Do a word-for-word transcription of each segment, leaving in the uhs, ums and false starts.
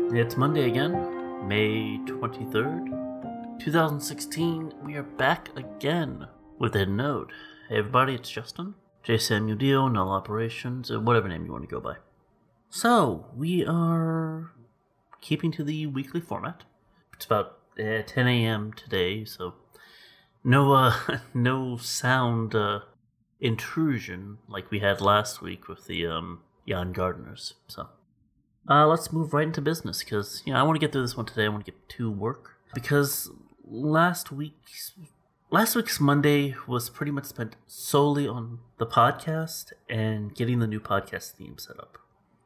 It's Monday again, May twenty-third, twenty sixteen. We are back again with a note. Hey everybody, it's Justin, J. Samuel Dio, Null Operations, or whatever name you want to go by. So, we are keeping to the weekly format. It's about uh, ten a.m. today, so no uh, no sound uh, intrusion like we had last week with the um, Jan Gardeners. So, uh, let's move right into business, because you know I want to get through this one today. I want to get to work, because last week's last week's Monday was pretty much spent solely on the podcast and getting the new podcast theme set up.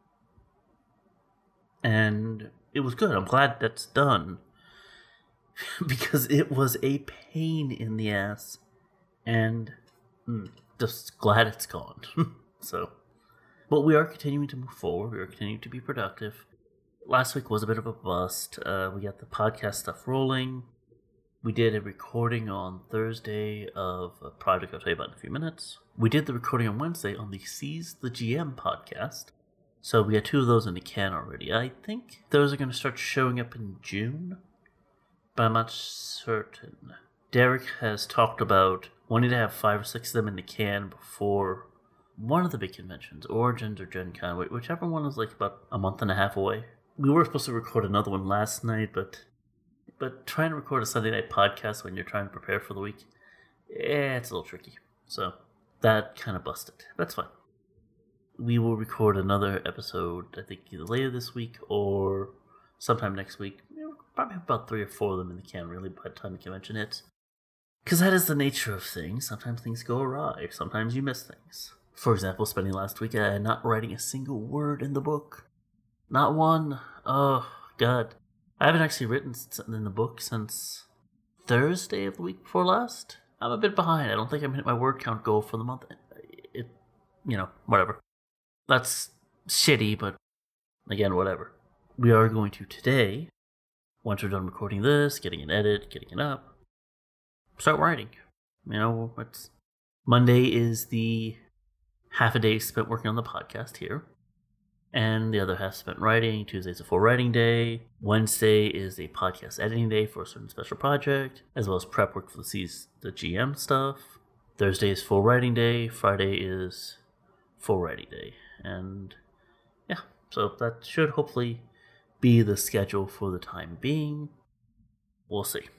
And it was good. I'm glad that's done. Because it was a pain in the ass. And mm, just glad it's gone. So, but we are continuing to move forward. We are continuing to be productive. Last week was a bit of a bust. Uh, we got the podcast stuff rolling. We did a recording on Thursday of a project I'll tell you about in a few minutes. We did the recording on Wednesday on the Seize the G M podcast. So we got two of those in the can already. I think those are going to start showing up in June, but I'm not certain. Derek has talked about wanting to have five or six of them in the can before one of the big conventions, Origins or Gen Con, whichever one is like about a month and a half away. We were supposed to record another one last night, but but trying to record a Sunday night podcast when you're trying to prepare for the week, eh, it's a little tricky. So that kind of busted. That's fine. We will record another episode, I think, either later this week or sometime next week. We'll probably have about three or four of them in the can, really, by the time the convention hits. Because that is the nature of things. Sometimes things go awry. Sometimes you miss things. For example, spending last week uh, not writing a single word in the book. Not one. Oh, God. I haven't actually written in the book since Thursday of the week before last. I'm a bit behind. I don't think I'm hit my word count goal for the month. It, you know, whatever. That's shitty, but again, whatever. We are going to today, once we're done recording this, getting an edit, getting it up, start writing. You know, it's Monday is the half a day spent working on the podcast here, and the other half spent writing. Tuesday's a full writing day. Wednesday is a podcast editing day for a certain special project, as well as prep work for the C's, the G M stuff. Thursday is full writing day. Friday is full writing day. And yeah, so that should hopefully be the schedule for the time being. We'll see.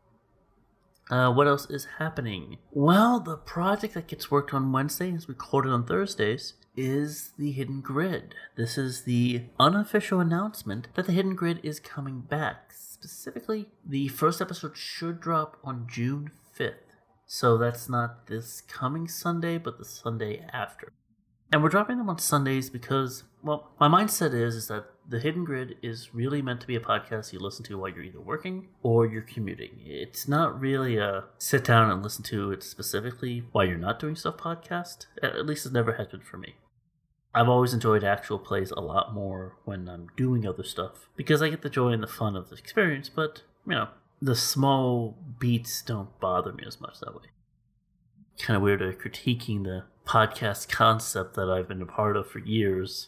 Uh, what else is happening? Well, the project that gets worked on Wednesday and is recorded on Thursdays is the Hidden Grid. This is the unofficial announcement that the Hidden Grid is coming back. Specifically, the first episode should drop on June fifth. So that's not this coming Sunday, but the Sunday after. And we're dropping them on Sundays because, well, my mindset is, is that the Hidden Grid is really meant to be a podcast you listen to while you're either working or you're commuting. It's not really a sit down and listen to it specifically while you're not doing stuff podcast. At least it never has been for me. I've always enjoyed actual plays a lot more when I'm doing other stuff because I get the joy and the fun of the experience, but, you know, the small beats don't bother me as much that way. Kind of weird uh, critiquing the podcast concept that I've been a part of for years.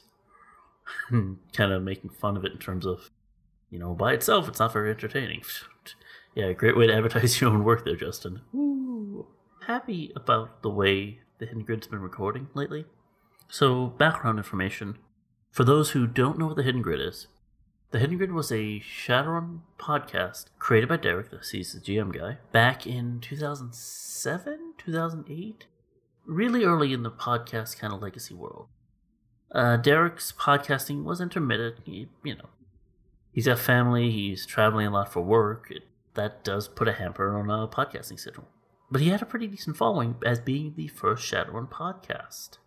Kind of making fun of it in terms of, you know, by itself, it's not very entertaining. Yeah, great way to advertise your own work there, Justin. Woo. Happy about the way the Hidden Grid's been recording lately. So, background information. For those who don't know what the Hidden Grid is, the Hidden Grid was a Shadowrun podcast created by Derek, the He's the G M guy, back in two thousand seven, two thousand eight? Really early in the podcast kind of legacy world. Uh, Derek's podcasting was intermittent. He, you know, he's got family, he's traveling a lot for work. It, that does put a hamper on a podcasting schedule. But he had a pretty decent following as being the first Shadowrun podcast.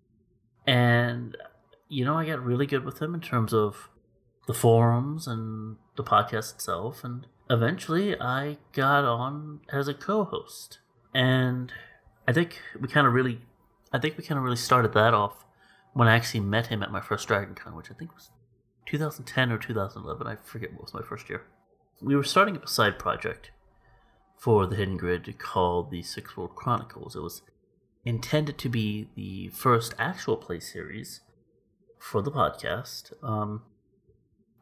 And, you know, I got really good with him in terms of the forums and the podcast itself. And eventually I got on as a co-host. And I think we kind of really, I think we kind of really started that off when I actually met him at my first DragonCon, which I think was two thousand ten or two thousand eleven. I forget what was my first year. We were starting up a side project for the Hidden Grid called the Six World Chronicles. It was intended to be the first actual play series for the podcast. Um,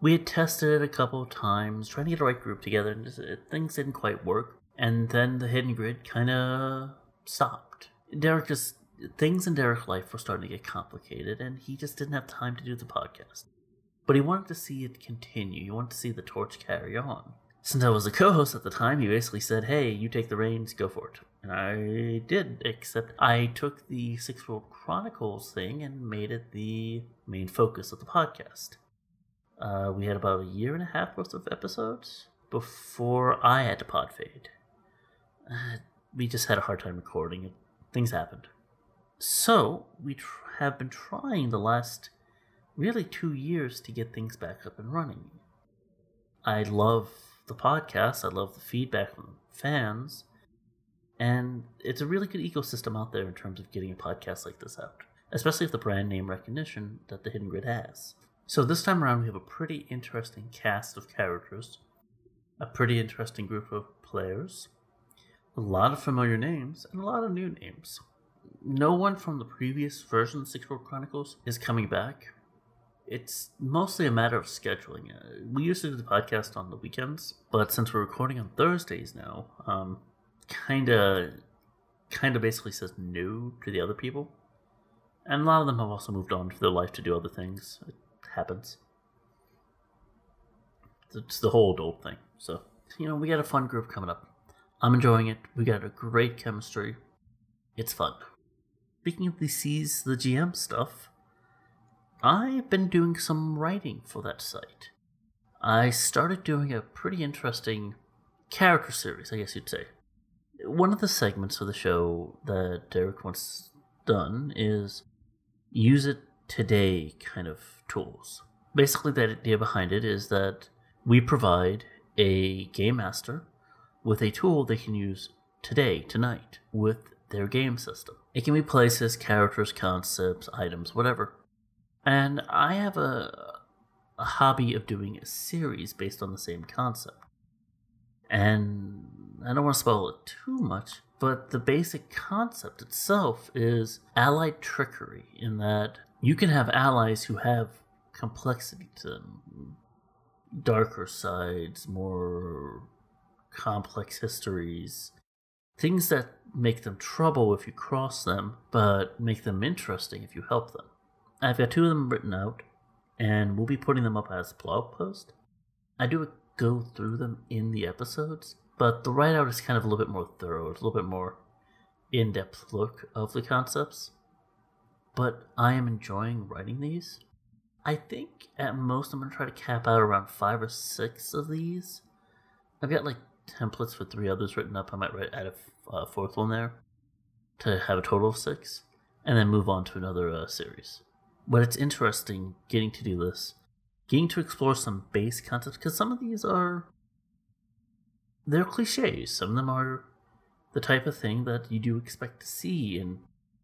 We had tested it a couple of times, trying to get the right group together, and just, uh, things didn't quite work. And then the Hidden Grid kind of stopped. Derek just, things in Derek's life were starting to get complicated, and he just didn't have time to do the podcast. But he wanted to see it continue. He wanted to see the torch carry on. Since I was the co-host at the time, he basically said, hey, you take the reins, go for it. And I did, except I took the Six World Chronicles thing and made it the main focus of the podcast. Uh, we had about a year and a half worth of episodes before I had to pod fade. Uh, we just had a hard time recording it. Things happened. So, we tr- have been trying the last really two years to get things back up and running. I love the podcast. I love the feedback from fans. And it's a really good ecosystem out there in terms of getting a podcast like this out, especially with the brand name recognition that the Hidden Grid has. So this time around, we have a pretty interesting cast of characters, a pretty interesting group of players, a lot of familiar names, and a lot of new names. No one from the previous version of Six World Chronicles is coming back. It's mostly a matter of scheduling. Uh, we used to do the podcast on the weekends, but since we're recording on Thursdays now, um, kind of kind of basically says no to the other people. And a lot of them have also moved on to their life to do other things. It happens. It's the whole adult thing. So, you know, we got a fun group coming up. I'm enjoying it. We got a great chemistry. It's fun. Speaking of the Seize the G M stuff, I've been doing some writing for that site. I started doing a pretty interesting character series, I guess you'd say. One of the segments of the show that Derek wants done is use it today kind of tools. Basically, the idea behind it is that we provide a game master with a tool they can use today, tonight, with their game system. It can be places, characters, concepts, items, whatever. And I have a, a hobby of doing a series based on the same concept. And I don't want to spoil it too much, but the basic concept itself is allied trickery, in that you can have allies who have complexity to them, darker sides, more complex histories, things that make them trouble if you cross them, but make them interesting if you help them. I've got two of them written out, and we'll be putting them up as blog post. I do go through them in the episodes, but the write-out is kind of a little bit more thorough. It's a little bit more in-depth look of the concepts. But I am enjoying writing these. I think at most I'm going to try to cap out around five or six of these. I've got like templates for three others written up. I might write add a uh, fourth one there to have a total of six, and then move on to another uh, series. But it's interesting getting to do this, getting to explore some base concepts, because some of these are, they're cliches. Some of them are the type of thing that you do expect to see in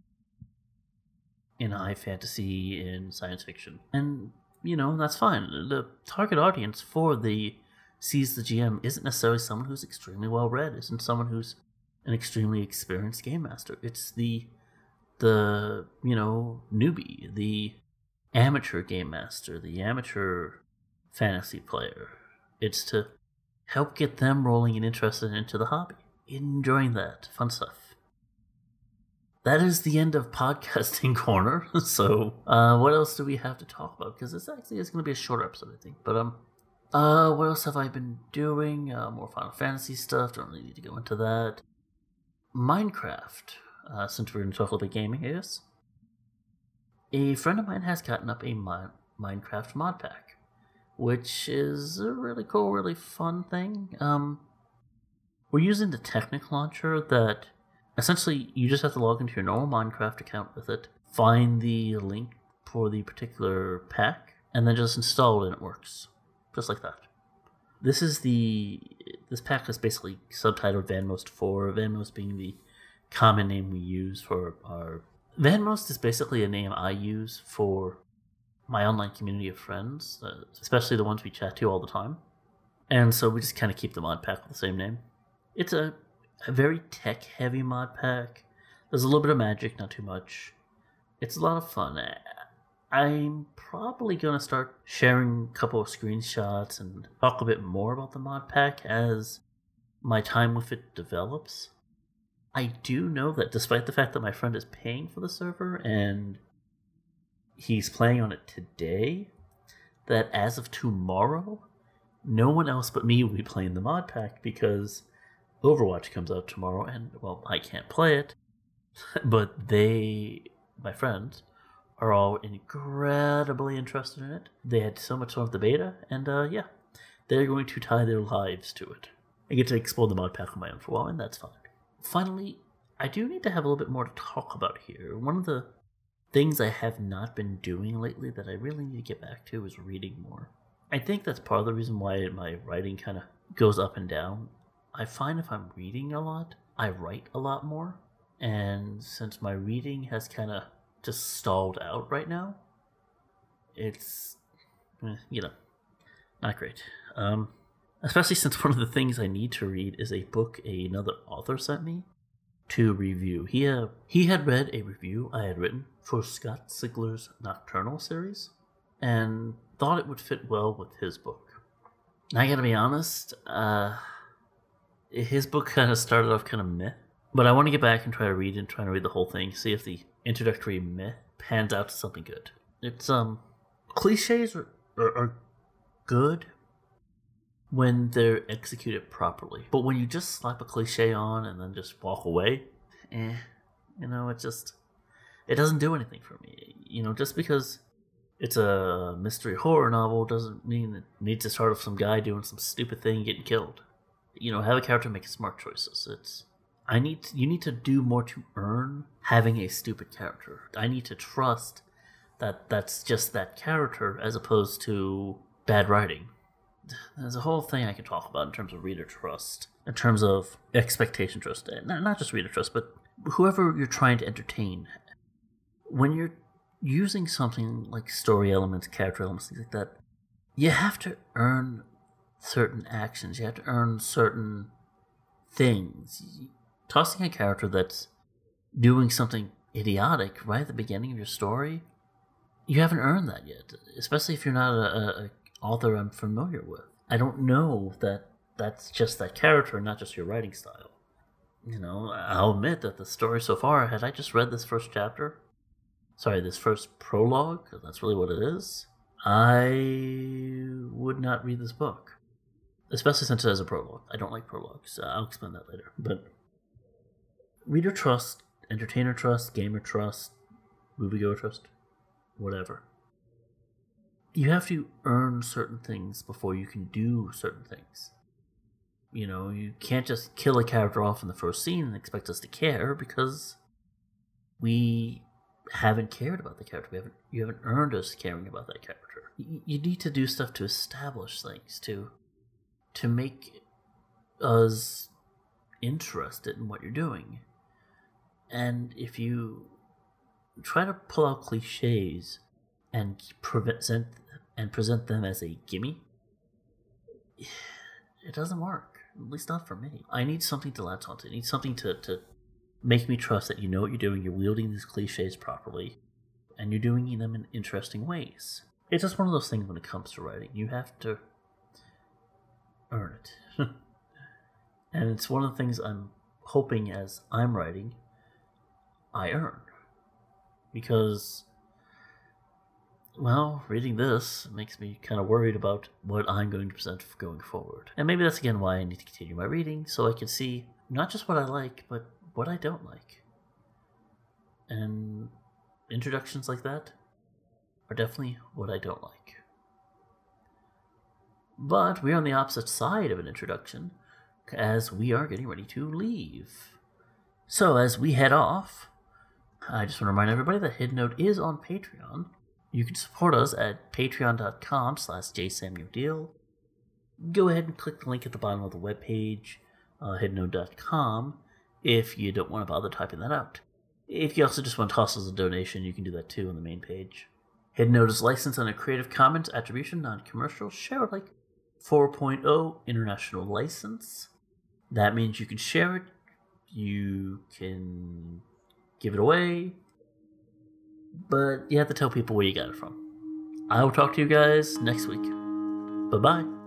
in high fantasy, in science fiction. And, you know, that's fine. The target audience for the Seize the G M isn't necessarily someone who's extremely well read, isn't someone who's an extremely experienced game master. It's the the, you know, newbie, the amateur game master, the amateur fantasy player. It's to help get them rolling and interested into the hobby, enjoying that fun stuff. That is the end of Podcasting Corner. So, uh, what else do we have to talk about? Because this actually is going to be a shorter episode, I think. But, um, uh, what else have I been doing? Uh, more Final Fantasy stuff. Don't really need to go into that. Minecraft. Uh, since we're going to talk a little bit gaming, I guess. A friend of mine has gotten up a Mi- Minecraft mod pack, which is a really cool, really fun thing. Um, we're using the Technic launcher that essentially you just have to log into your normal Minecraft account with it, find the link for the particular pack, and then just install it and it works. Just like that. This is the... This pack is basically subtitled Vanmost four, Vanmost being the common name we use for our... Vanmost is basically a name I use for my online community of friends, uh, especially the ones we chat to all the time. And so we just kind of keep the mod pack with the same name. It's a, a very tech-heavy mod pack. There's a little bit of magic, not too much. It's a lot of fun. I'm probably going to start sharing a couple of screenshots and talk a bit more about the mod pack as my time with it develops. I do know that despite the fact that my friend is paying for the server and he's playing on it today, that as of tomorrow, no one else but me will be playing the mod pack because Overwatch comes out tomorrow and, well, I can't play it, but they, my friends, are all incredibly interested in it. They had so much fun with the beta, and uh, yeah, they're going to tie their lives to it. I get to explore the mod pack on my own for a while, and that's fine. Finally, I do need to have a little bit more to talk about here. One of the things I have not been doing lately that I really need to get back to is reading more. I think that's part of the reason why my writing kind of goes up and down. I find if I'm reading a lot, I write a lot more. And since my reading has kind of just stalled out right now, it's, eh, you know, not great. Um... Especially since one of the things I need to read is a book another author sent me to review. He, uh, he had read a review I had written for Scott Sigler's Nocturnal series and thought it would fit well with his book. And I gotta be honest, uh, his book kind of started off kind of meh, but I want to get back and try to read and try to read the whole thing, see if the introductory meh pans out to something good. It's, um, cliches are, are, are good when they're executed properly. But when you just slap a cliche on and then just walk away, eh, you know, it just, it doesn't do anything for me. You know, just because it's a mystery horror novel doesn't mean it needs to start with some guy doing some stupid thing and getting killed. You know, have a character make smart choices. It's, I need, to, you need to do more to earn having a stupid character. I need to trust that that's just that character as opposed to bad writing. There's a whole thing I can talk about in terms of reader trust, in terms of expectation trust. Not, not just reader trust, but whoever you're trying to entertain. When you're using something like story elements, character elements, things like that, you have to earn certain actions. You have to earn certain things. Tossing a character that's doing something idiotic right at the beginning of your story, you haven't earned that yet, especially if you're not a, a author I'm familiar with. I don't know that that's just that character, not just your writing style. You know, I'll admit that the story so far, had I just read this first chapter, sorry, this first prologue, because that's really what it is, I would not read this book. Especially since it has a prologue. I don't like prologues. Uh, I'll explain that later. But reader trust, entertainer trust, gamer trust, moviegoer trust, whatever. You have to earn certain things before you can do certain things. You know, you can't just kill a character off in the first scene and expect us to care because we haven't cared about the character. We haven't, you haven't earned us caring about that character. You, you need to do stuff to establish things, to to make us interested in what you're doing. And if you try to pull out cliches and present and present them as a gimme, it doesn't work. At least not for me. I need something to latch onto. I need something to, to make me trust that you know what you're doing, you're wielding these cliches properly, and you're doing them in interesting ways. It's just one of those things when it comes to writing. You have to earn it. And it's one of the things I'm hoping as I'm writing, I earn. Because, well, reading this makes me kind of worried about what I'm going to present going forward. And maybe that's again why I need to continue my reading, so I can see not just what I like, but what I don't like. And introductions like that are definitely what I don't like. But we're on the opposite side of an introduction, as we are getting ready to leave. So as we head off, I just want to remind everybody that Hidden Note is on Patreon. You can support us at patreon.com slash jsamueldeal. Go ahead and click the link at the bottom of the webpage, uh, hidden note dot com, if you don't want to bother typing that out. If you also just want to toss us a donation, you can do that too on the main page. Hidden Note is licensed under Creative Commons Attribution, Non-Commercial, Share Alike four point oh International License. That means you can share it, you can give it away, but you have to tell people where you got it from. I will talk to you guys next week. Bye bye.